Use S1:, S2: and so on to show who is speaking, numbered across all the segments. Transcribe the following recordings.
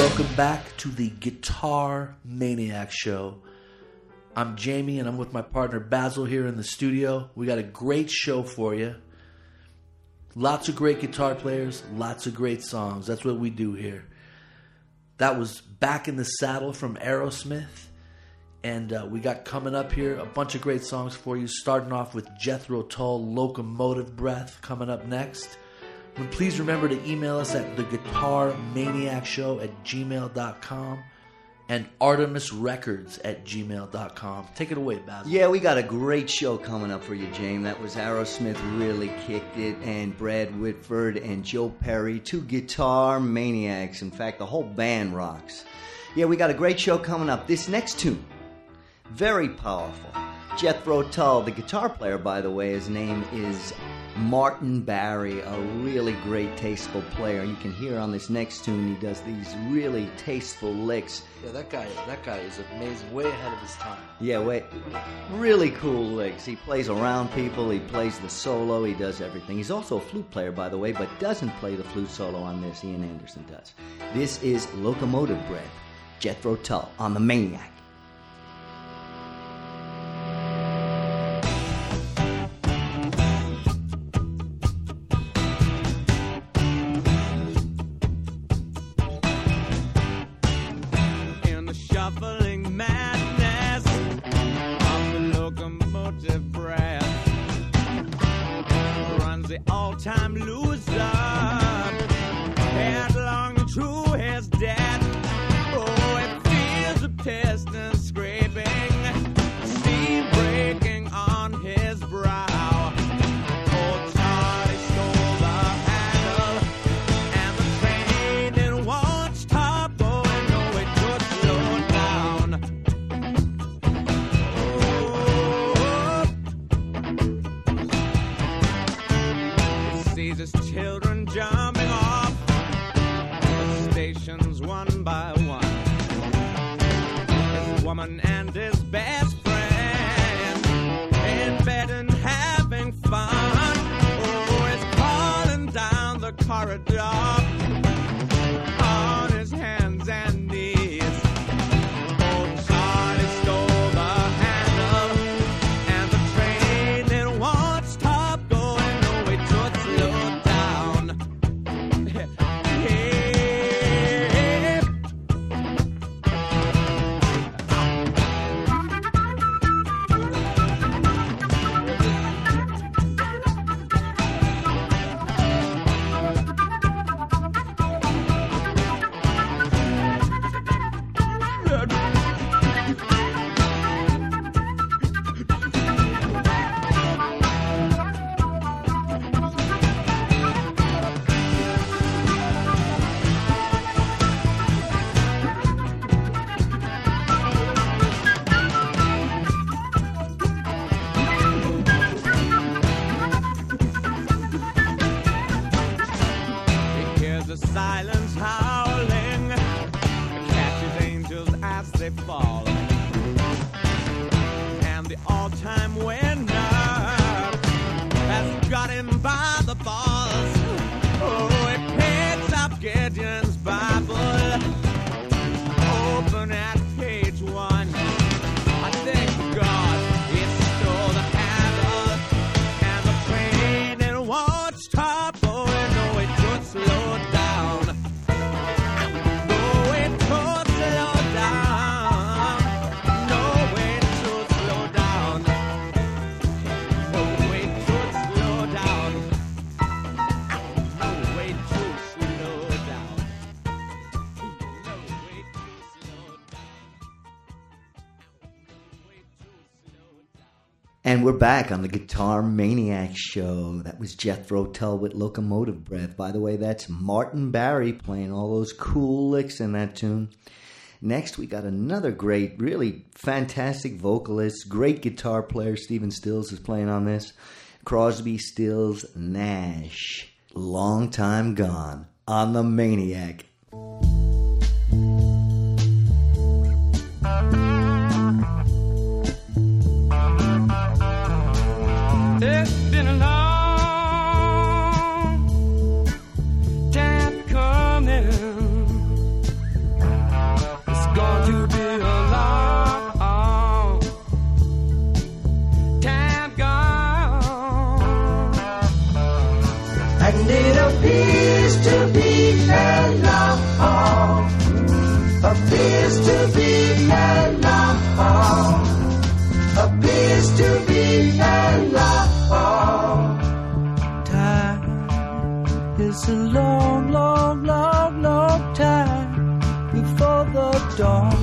S1: Welcome back to the Guitar Maniac Show. I'm Jamie and I'm with my partner Basil here in the studio. We got a great show for you. Lots of great guitar players, lots of great songs. That's what we do here. That was Back in the Saddle from Aerosmith. And we got coming up here a bunch of great songs for you, starting off with Jethro Tull, Locomotive Breath, coming up next. And please remember to email us at theguitarmaniacshow@gmail.com and artemisrecords@gmail.com. Take it away, Basil.
S2: Yeah, we got a great show coming up for you, James. That was Aerosmith really kicked it, and Brad Whitford and Joe Perry, two guitar maniacs. In fact, the whole band rocks. Yeah, we got a great show coming up. This next tune, very powerful. Jethro Tull, the guitar player, by the way, his name is Martin Barry, a really great, tasteful player. You can hear on this next tune, he does these really tasteful licks.
S1: Yeah, that guy is amazing, way ahead of his time.
S2: Yeah, really cool licks. He plays around people, he plays the solo, he does everything. He's also a flute player, by the way, but doesn't play the flute solo on this. Ian Anderson does. This is Locomotive Breath, Jethro Tull on the Maniac.
S3: All-time loser, headlong to his death. Oh, it feels a piston scraping, steam breaking on his brow. Oh, Charlie stole the handle, and the train it won't stop going. No, it just slowed down. Sees his children jumping off the stations one by one. His woman and his best friend in bed and having fun. Oh, he's calling down the corridor on his hands and knees. Oh, Charlie stole the handle, and the train it won't stop going. No, it just slowed down. The silence howling catches angels as they fall, and the all-time winner has got him by the balls. Oh, it picks up Gideon's Bible, open at page 1. I thank God it stole the handle, and the train it won't stop going. No, it just slowed down.
S2: And we're back on the Guitar Maniac Show. That was Jethro Tull with Locomotive Breath. By the way, that's Martin Barry playing all those cool licks in that tune. Next, we got another great, really fantastic vocalist, great guitar player. Stephen Stills is playing on this. Crosby, Stills, Nash. Long Time Gone on the Maniac.
S3: It's been a long time coming. appears to be mellow. Appears to be mellow. Appears to be mellow. Time is a long, long, long, long time before the dawn.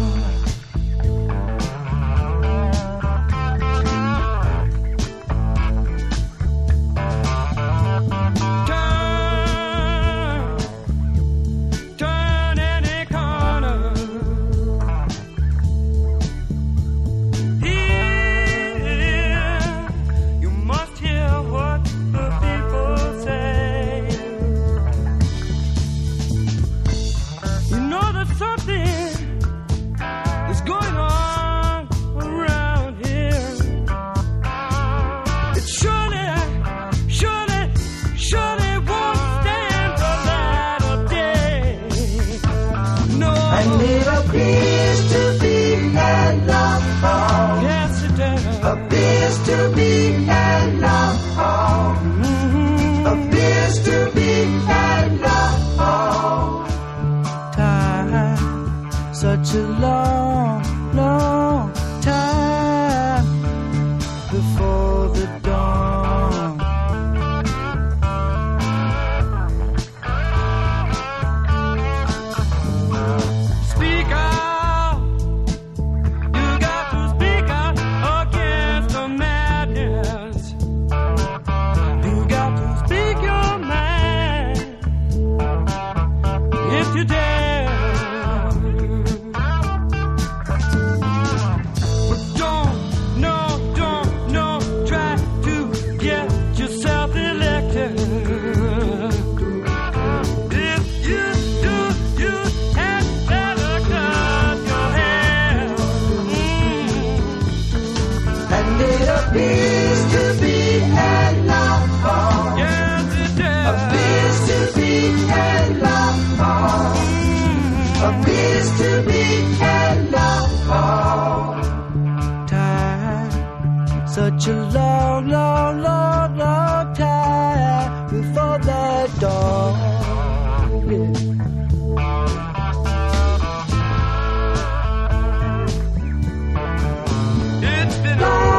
S3: Such a long, long time before the dawn. Speak out, you got to speak out against the madness. You got to speak your mind if you dare. Appears to be hello. Yes, it does. Appears to be hello. Appears to be hello. Time, such a long, long, long, long time before the dawn. It's been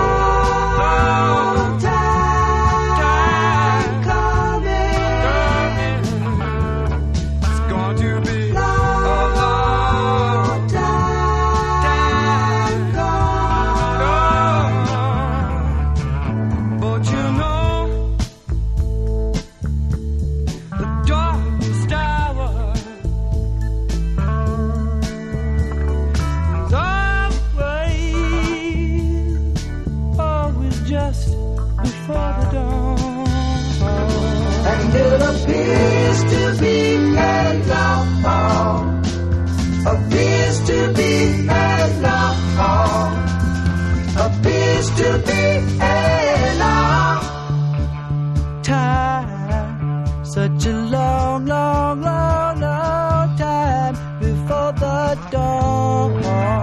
S3: such a long, long, long, long time before the dawn.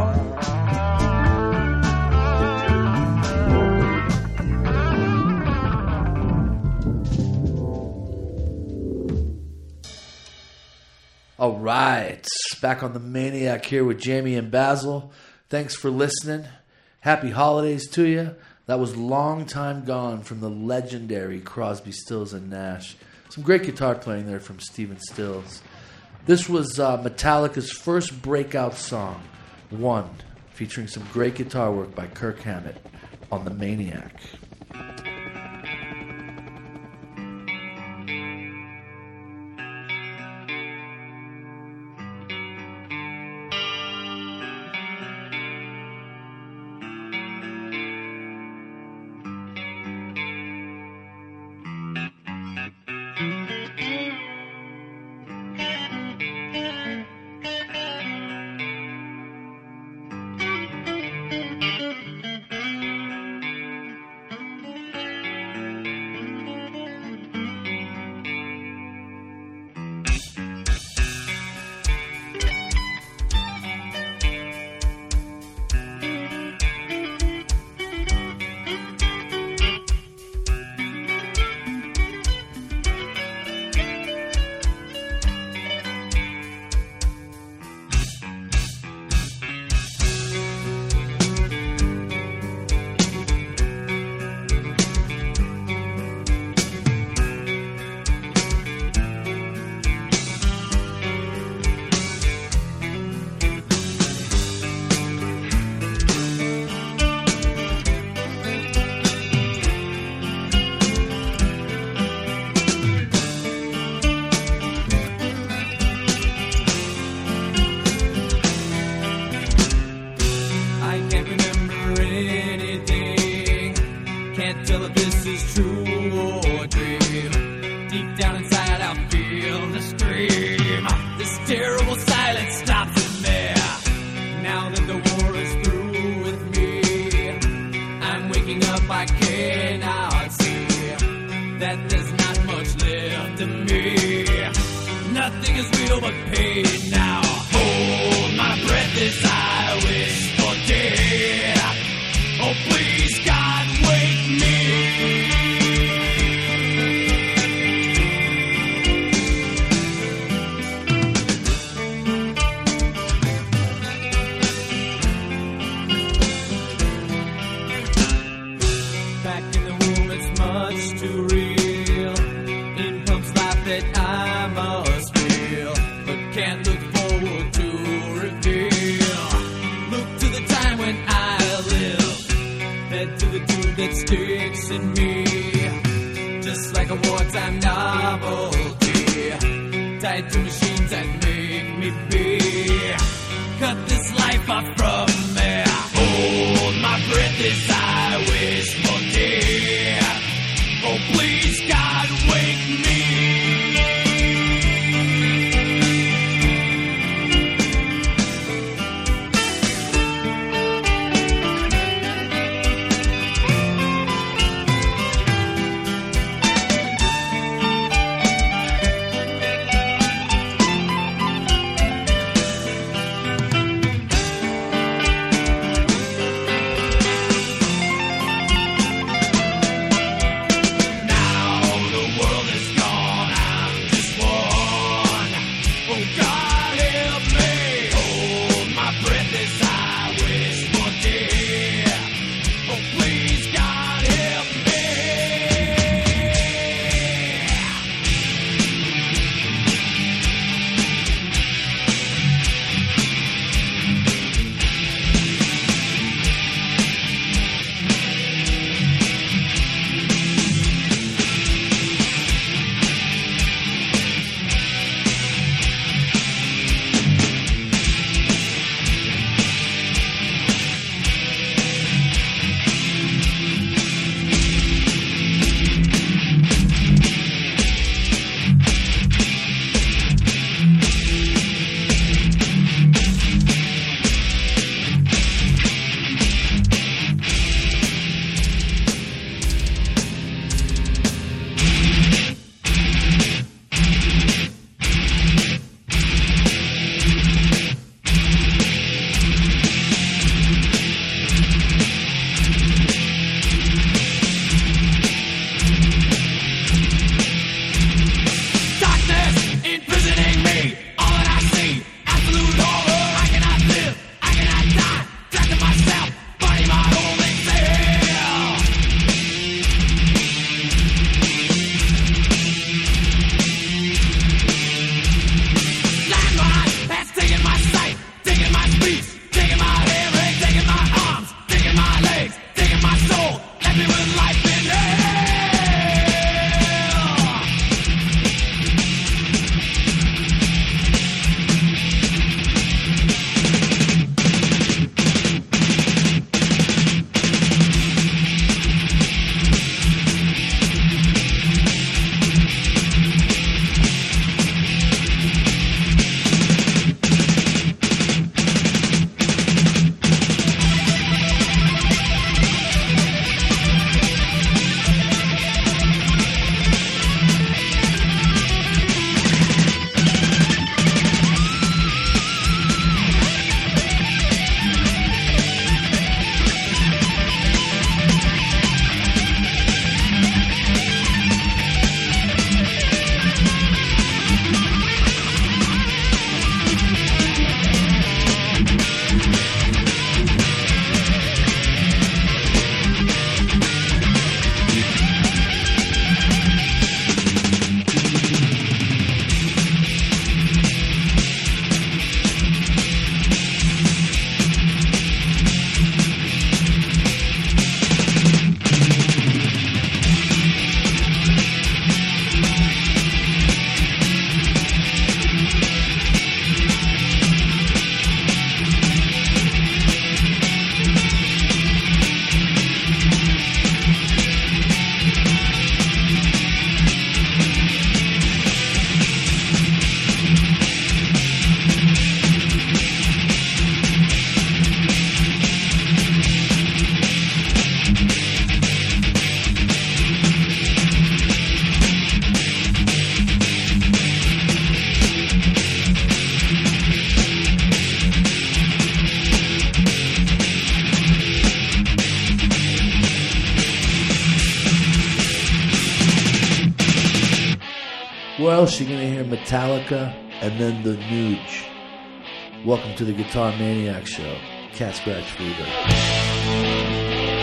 S1: All right, back on the Maniac here with Jamie and Basil. Thanks for listening. Happy holidays to you. That was Long Time Gone from the legendary Crosby, Stills and Nash. Some great guitar playing there from Stephen Stills. This was Metallica's first breakout song, One, featuring some great guitar work by Kirk Hammett on the Maniac.
S3: to me. Nothing is real but pain now. Hold my breath as I wish for death. Oh, please, God, wake me. Back in the womb, it's much too real. In comes life that I must feel, but can't look forward to reveal. Look to the time when I live, head to the tube that sticks in me, just like a wartime novelty, tied to machines that make me be. Cut this life off from me. Hold my breath as I wish for death. Oh, please, God, wake me. Now the world is gone.
S1: Where else you gonna hear Metallica and then the Nuge? Welcome to the Guitar Maniac Show. Cat Scratch Fever.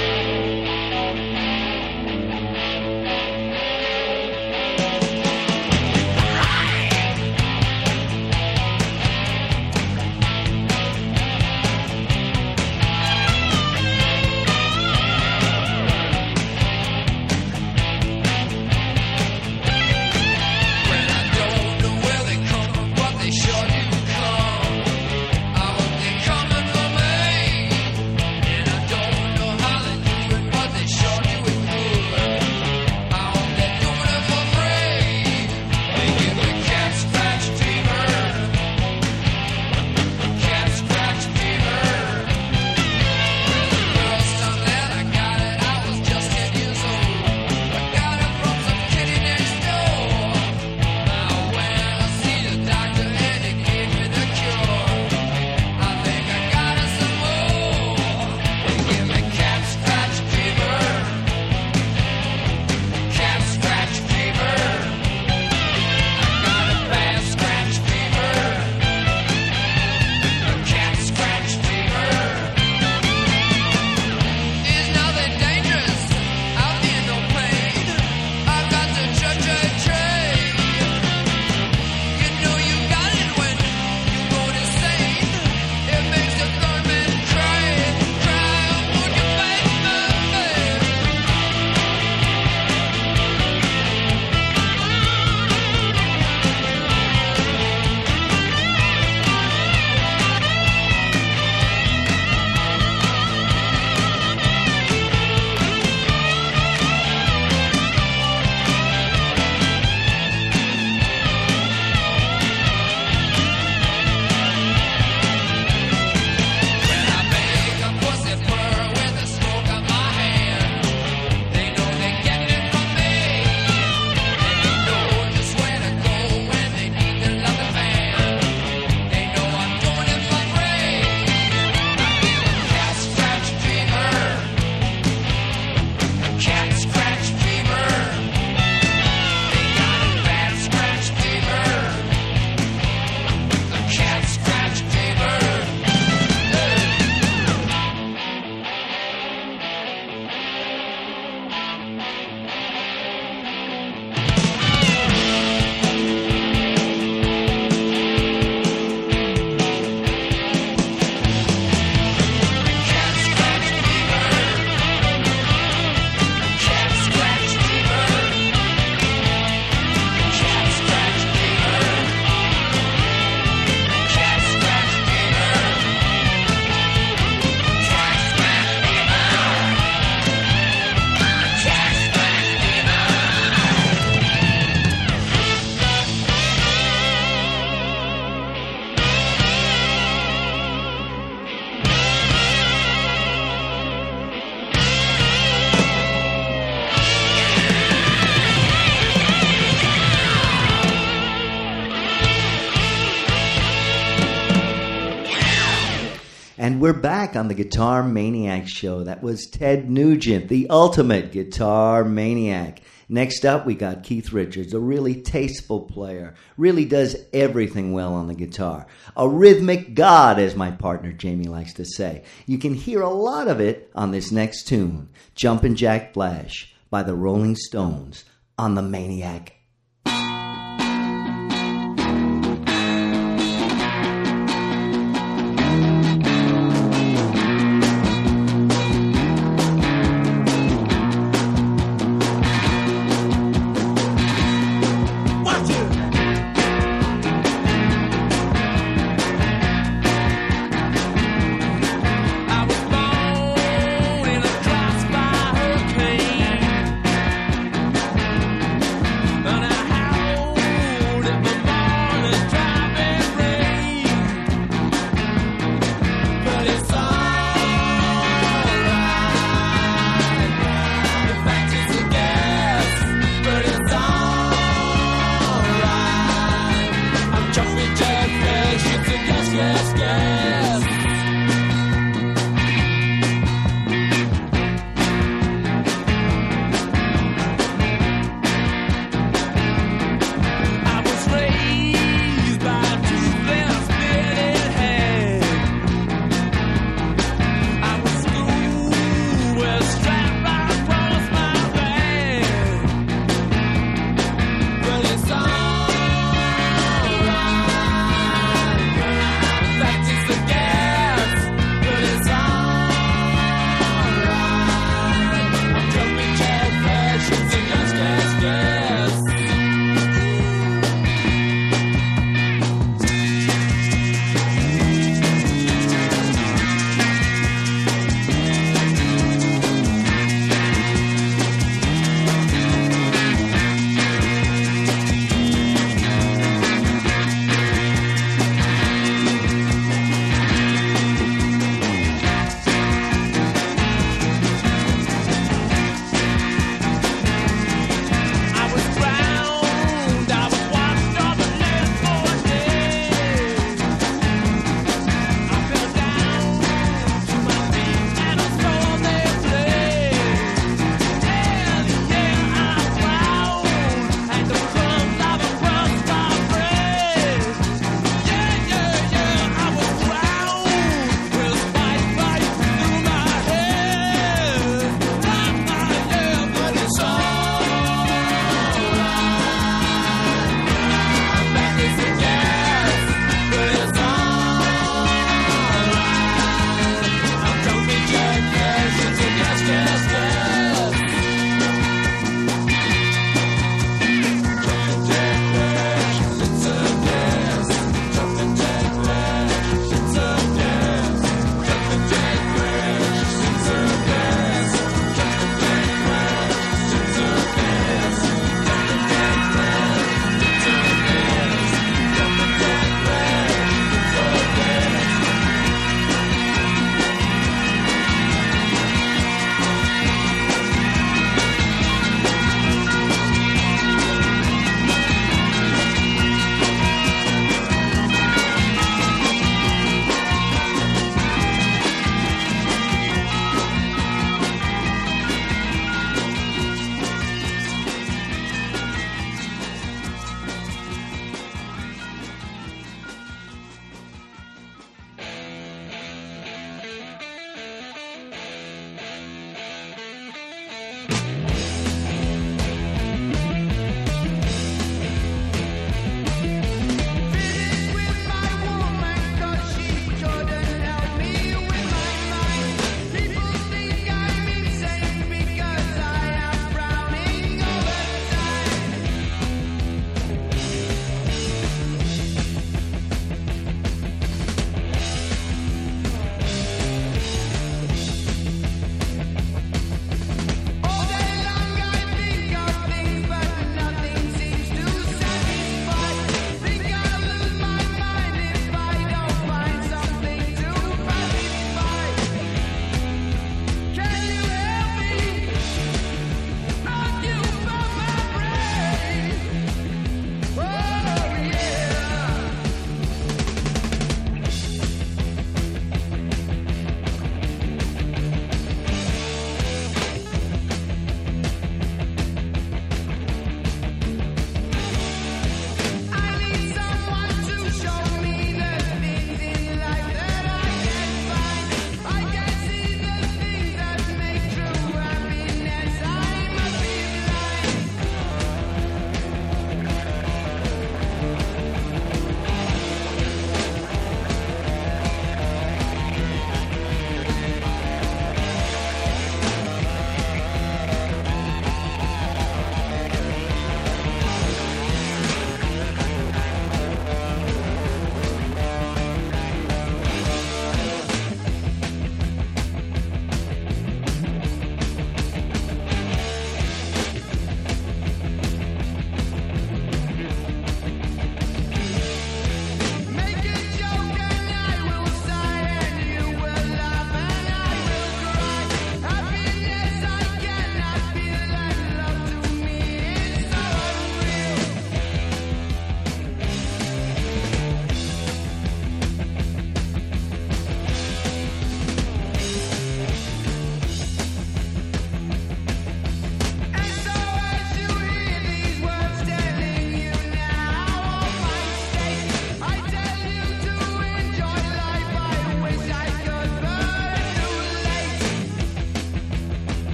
S2: And we're back on the Guitar Maniac Show. That was Ted Nugent, the ultimate guitar maniac. Next up, we got Keith Richards, a really tasteful player. Really does everything well on the guitar. A rhythmic god, as my partner Jamie likes to say. You can hear a lot of it on this next tune, Jumpin' Jack Flash by the Rolling Stones on the Maniac.
S3: I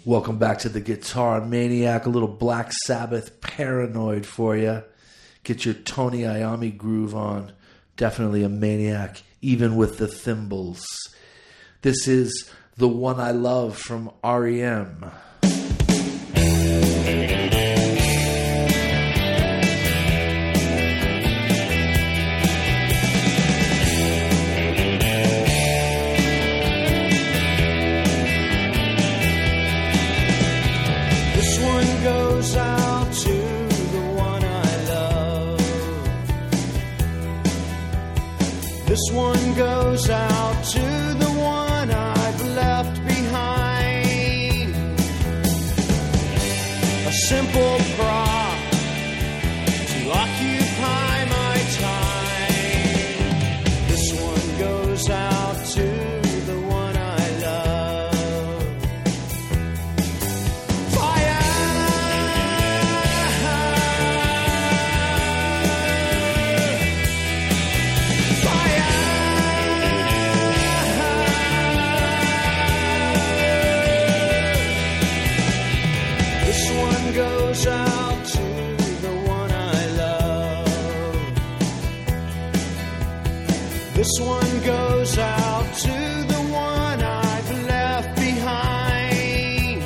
S1: Welcome back to the Guitar Maniac. A little Black Sabbath Paranoid for you. Get your Tony Iommi groove on. Definitely a maniac, even with the thimbles. This is The One I Love from R.E.M.
S3: This one goes out to the one I've left behind. A simple prop to occupy my time. This one goes out to the one I love. Fire! Goes out to the one I love. This one goes out to the one I've left behind.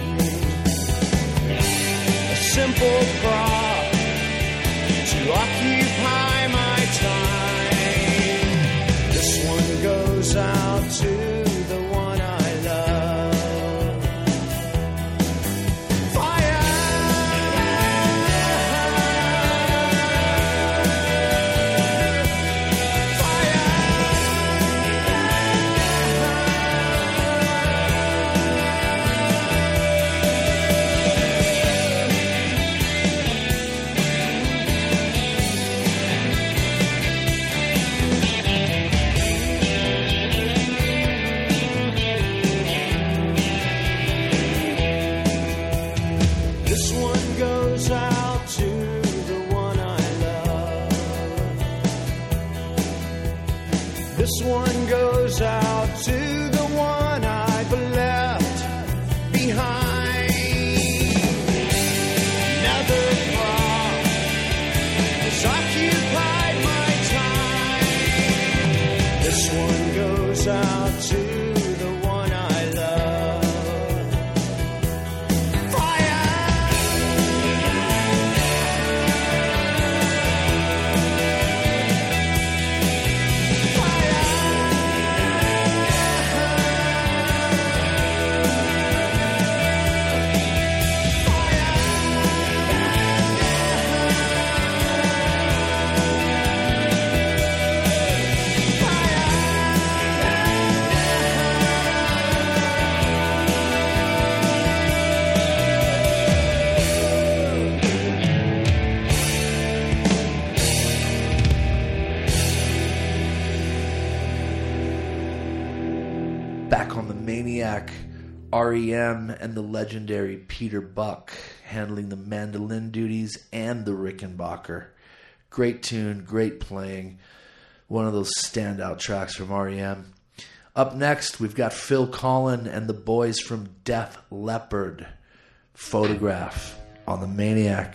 S3: A simple prop to occupy my time. This one goes out to the one I love. This one goes out to the one I've left behind. Another prop has occupied my time. This one goes out to the one I love.
S1: Back on the Maniac, R.E.M. and the legendary Peter Buck handling the mandolin duties and the Rickenbacker. Great tune, great playing. One of those standout tracks from R.E.M. Up next, we've got Phil Collen and the boys from Def Leppard. Photograph on the Maniac.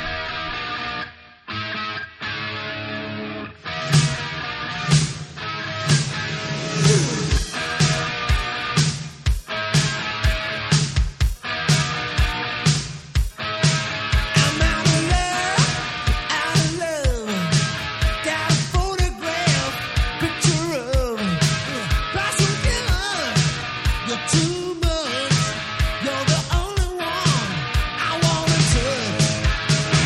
S4: Too much, you're the only one I wanna touch.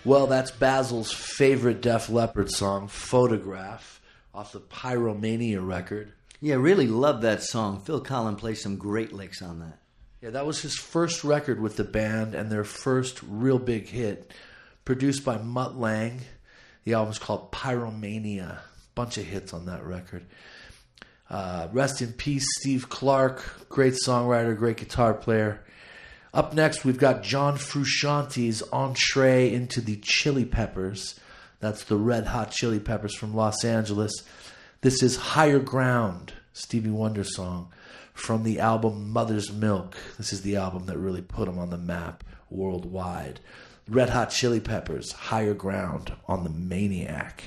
S1: Well, that's Basil's favorite Def Leppard song, Photograph, off the Pyromania record.
S2: Yeah, really love that song. Phil Collins plays some great licks on that.
S1: Yeah, that was his first record with the band and their first real big hit, produced by Mutt Lange. The album's called Pyromania. Bunch of hits on that record. Rest in peace, Steve Clark. Great songwriter, great guitar player. Up next, we've got John Frusciante's entree into the Chili Peppers. That's the Red Hot Chili Peppers from Los Angeles. This is Higher Ground, Stevie Wonder song, from the album Mother's Milk. This is the album that really put them on the map worldwide. Red Hot Chili Peppers, Higher Ground on the Maniac.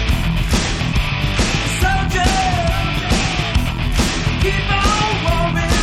S3: Keep on moving.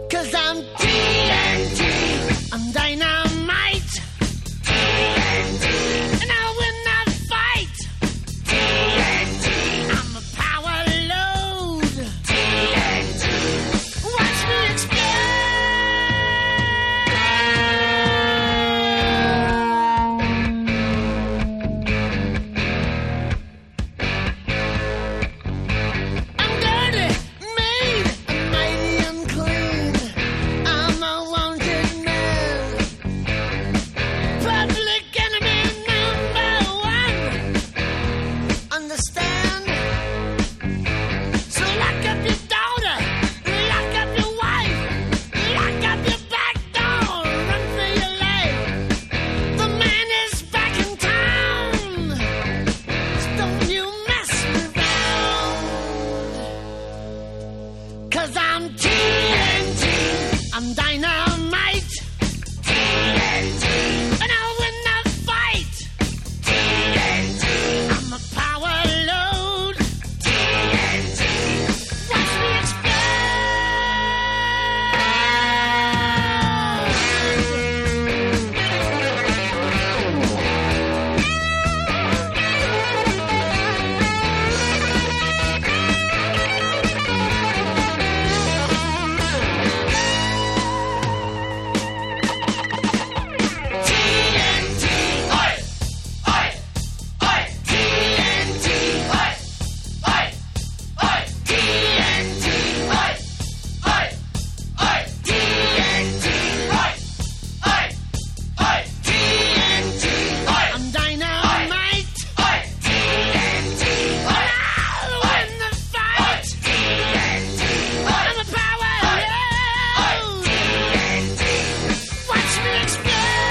S4: 'Cause I'm TNT, I'm dynamite. TNT, and I'll win that fight. TNT, I'm a power load. TNT, watch me I'm dirty, made, mighty unclean. I'm a wanted man. Public enemy number one. Understand? So lock up your daughter, lock up your wife, lock up your back door, run for your life. The man is back in town. So don't you mess around. 'Cause I'm TNT, I'm dynamite. TNT, and I'll win the fight. TNT, I'm a power load. TNT, watch me TNT, oi, oi, oi. TNT, oi, oi, oi. TNT, oi, oi, oi. TNT, oi, oi, oi. TNT, oi. I'm dynamite. Oi, TNT, oi. I'll win the fight. TNT, oi. I'm a power load. TNT, watch me explode.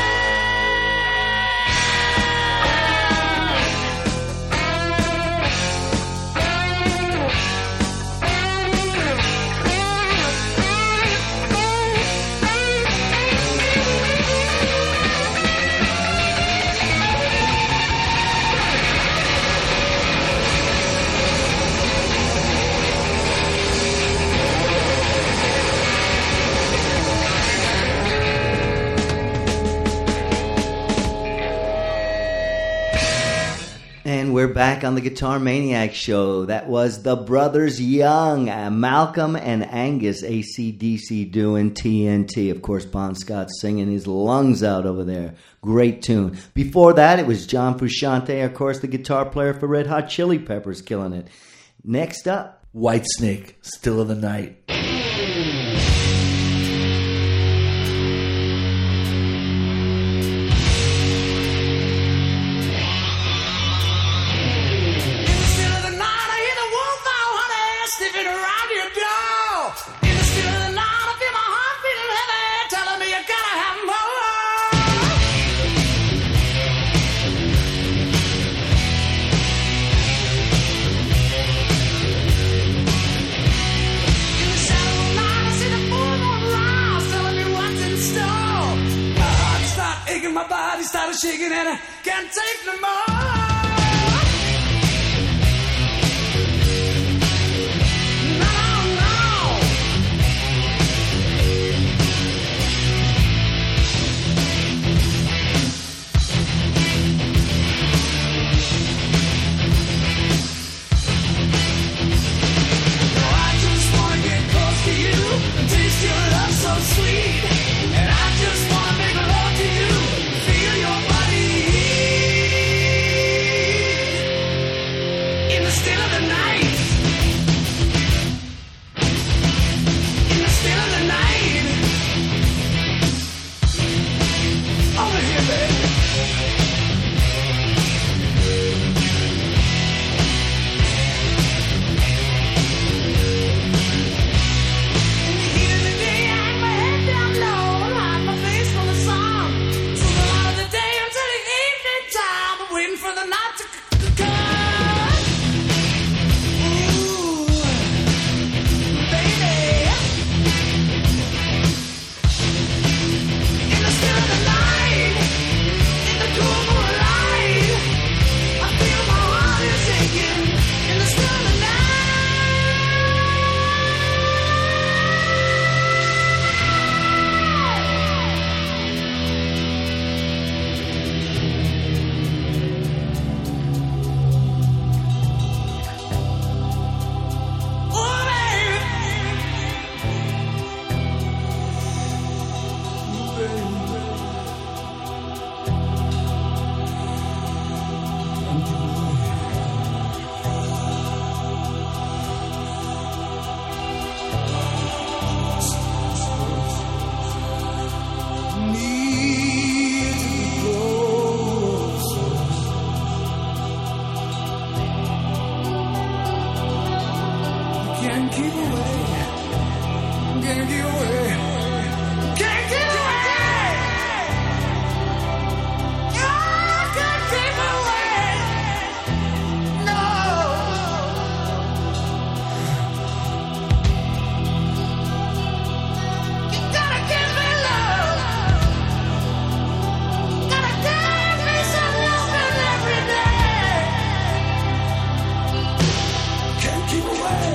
S2: And we're back on the Guitar Maniac Show. That was the Brothers Young, Malcolm and Angus, AC/DC doing TNT. Of course, Bon Scott singing his lungs out over there. Great tune. Before that, it was John Frusciante, of course, the guitar player for Red Hot Chili Peppers, killing it. Next up,
S1: Whitesnake, Still of the Night.
S3: Still of the night, I hear the wolf owl, honey, sniffing around your door. In the still of the night, I feel my heart beating heavy, telling me you gotta have more. In the shadow of night, I see the full moon rise, telling me what's in store. My heart started aching, my body started shaking, and I can't take no more. Sweet, and I just wanna make love to you, feel your body.
S4: Can't get away. Can't get away. I can't keep away. No. You gotta give me love. Gotta give me some loving every day. Can't keep away.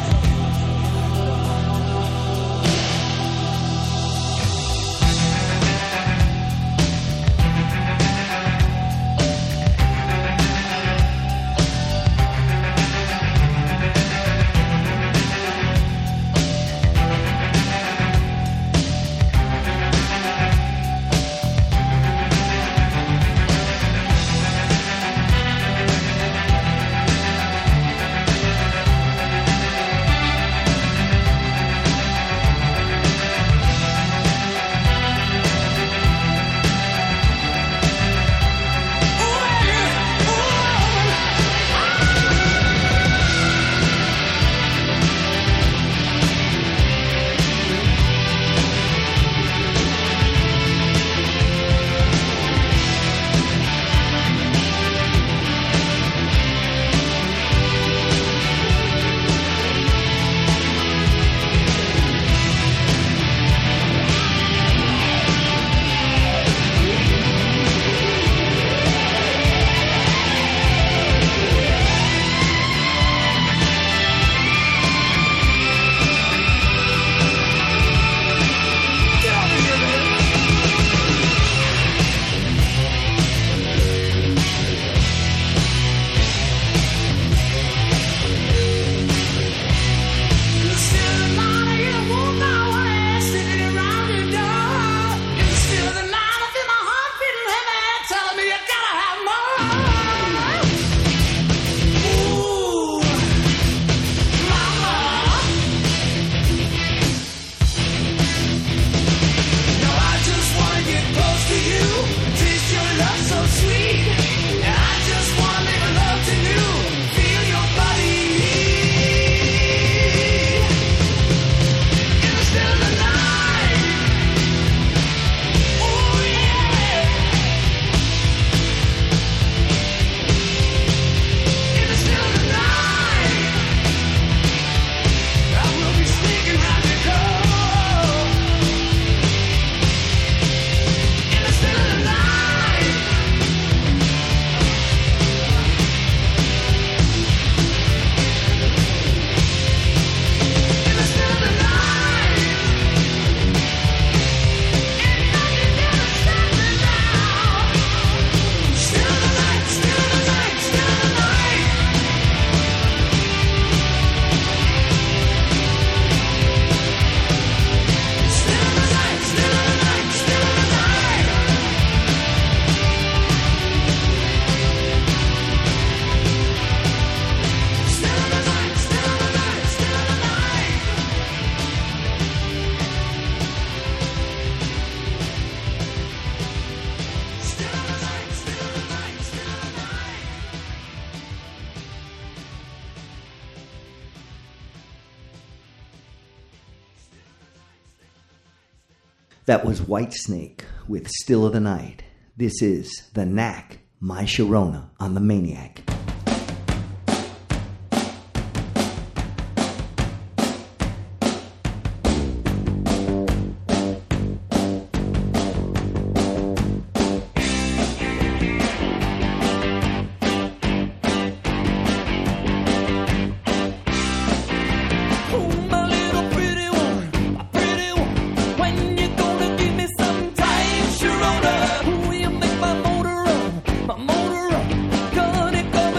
S2: That was Whitesnake with Still of the Night. This is The Knack, My Sharona on the Maniac.
S5: My motor run, gonna go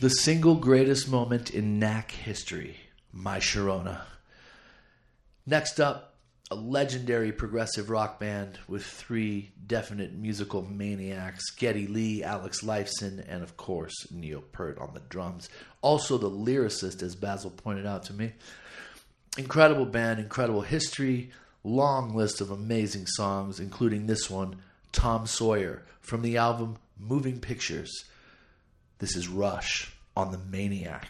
S1: The single greatest moment in Knack history, My Sharona. Next up, a legendary progressive rock band with 3 definite musical maniacs, Geddy Lee, Alex Lifeson, and of course, Neil Peart on the drums. Also the lyricist, as Basil pointed out to me. Incredible band, incredible history, long list of amazing songs, including this one, Tom Sawyer, from the album Moving Pictures. This is Rush on the Maniac.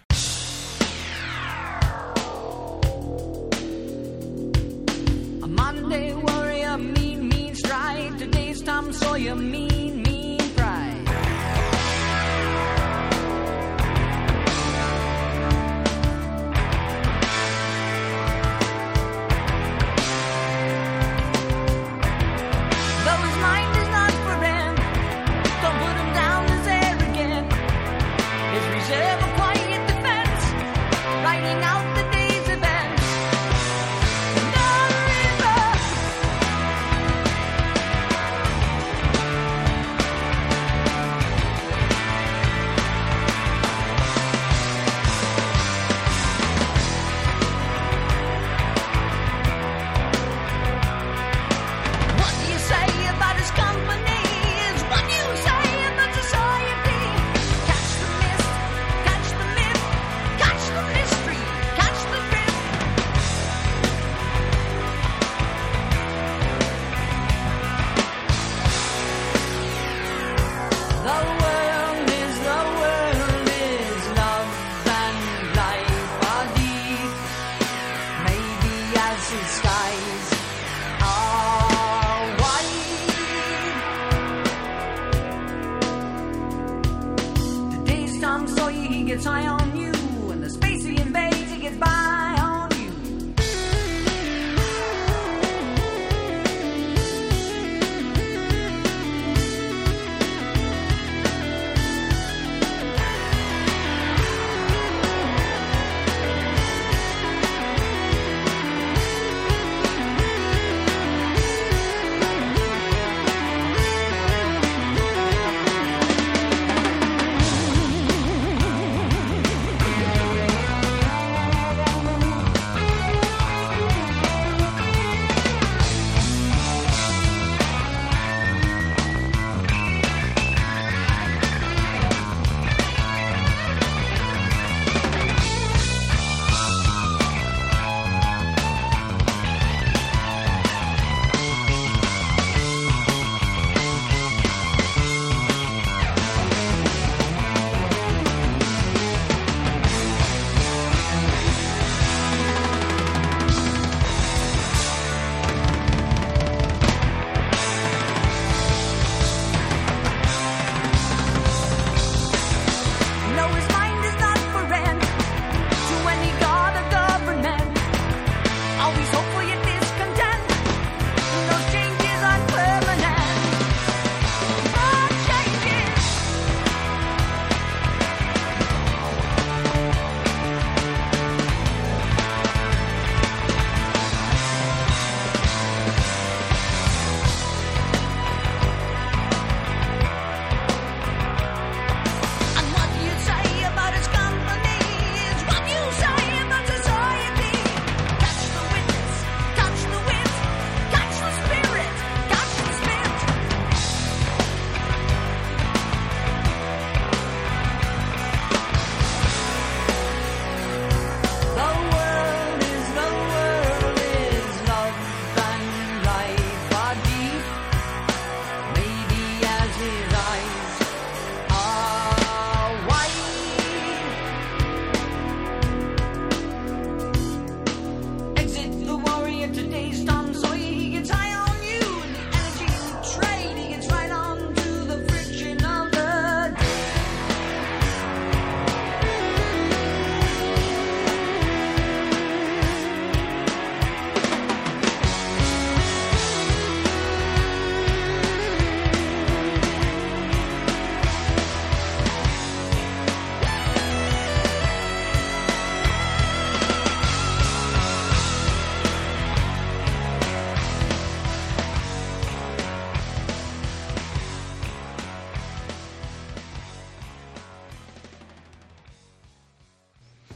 S5: A Monday warrior, mean stride. Today's Tom Sawyer, mean pride. Though his mind is not for him, don't put him down as arrogant. His reserve a quiet defense, writing out the day's events. No river. What do you say about his company is what you say about society. Catch the mist, catch the myth, catch the mystery, catch the drift. The world is love and life are deep. Maybe as his skies are wide. Today's Tom Sawyer, he gets high on you, and the space he invades, he gets by on you.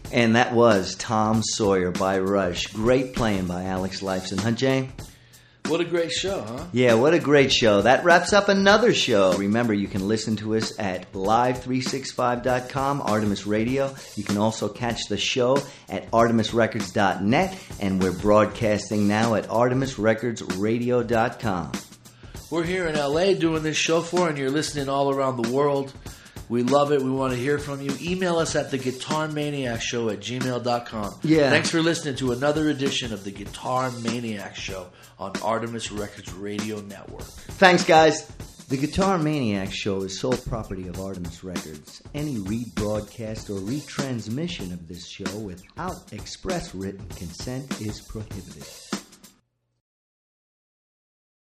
S2: And that was Tom Sawyer by Rush. Great playing by Alex Lifeson, huh, Jane?
S1: What a great show, huh?
S2: Yeah, what a great show. That wraps up another show. Remember, you can listen to us at live365.com, Artemis Radio. You can also catch the show at artemisrecords.net, and we're broadcasting now at artemisrecordsradio.com.
S1: We're here in LA doing this show for, and you're listening all around the world. We love it. We want to hear from you. Email us at theguitarmaniacshow@gmail.com.
S2: Yeah.
S1: Thanks for listening to another edition of the Guitar Maniac Show on Artemis Records Radio Network.
S2: Thanks, guys. The Guitar Maniac Show is sole property of Artemis Records. Any rebroadcast or retransmission of this show without express written consent is prohibited.